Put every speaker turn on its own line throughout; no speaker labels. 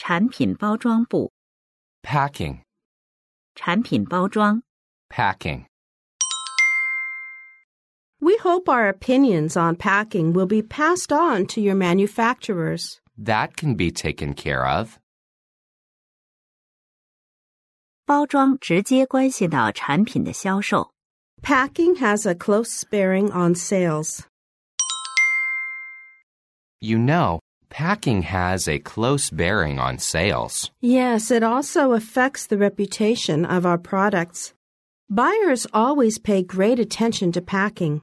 产品包装部
Packing.
产品包装
Packing.
We hope our opinions on packing will be passed on to your manufacturers.
That can be taken care of.
包装直接关系到产品的销售
Packing has a close bearing on sales.
You know, packing has a close bearing on sales.
Yes, it also affects the reputation of our products. Buyers always pay great attention to packing.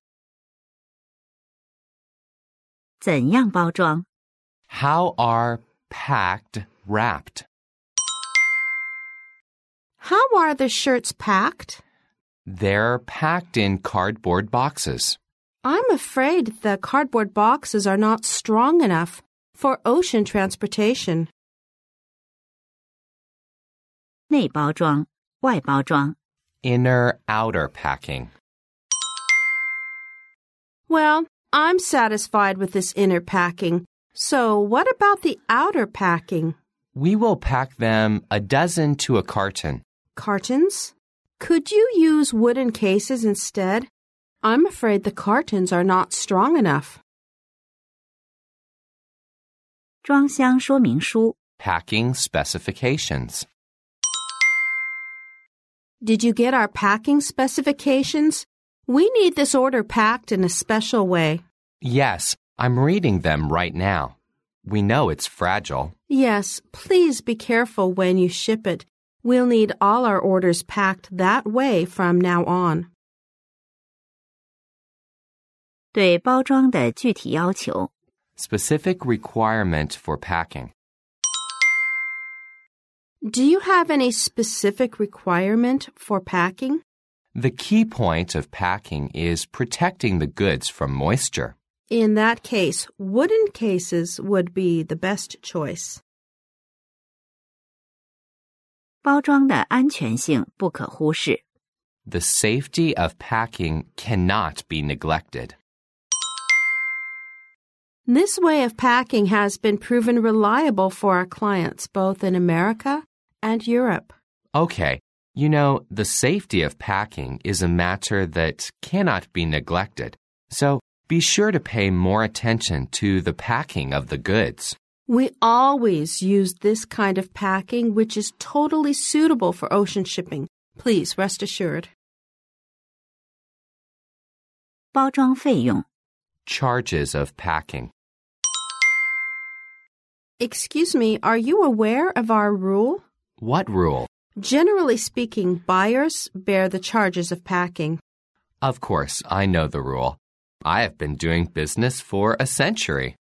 怎样包装
How are packed wrapped?
How are the shirts packed?
They're packed in cardboard boxes.
I'm afraid the cardboard boxes are not strong enough for ocean transportation.
内包装外包装
Inner outer packing.
Well, I'm satisfied with this inner packing. So what about the outer packing?
We will pack them a dozen to a carton.
Cartons? Could you use wooden cases instead? I'm afraid the cartons are not strong enough.
装箱说明书
Packing specifications.
Did you get our packing specifications? We need this order packed in a special way.
Yes, I'm reading them right now. We know it's fragile.
Yes, please be careful when you ship it. We'll need all our orders packed that way from now on.
对包装的具体要求
Specific requirement for packing.
Do you have any specific requirement for packing?
The key point of packing is protecting the goods from moisture.
In that case, wooden cases would be the best choice.
包装的安全性不可忽视
The safety of packing cannot be neglected.
This way of packing has been proven reliable for our clients both in America and Europe.
Okay, you know, the safety of packing is a matter that cannot be neglected. So be sure to pay more attention to the packing of the goods.
We always use this kind of packing which is totally suitable for ocean shipping. Please rest assured.
包装费用
Charges of packing.
Excuse me, are you aware of our rule?
What rule?
Generally speaking, buyers bear the charges of packing.
Of course, I know the rule. I have been doing business for a century.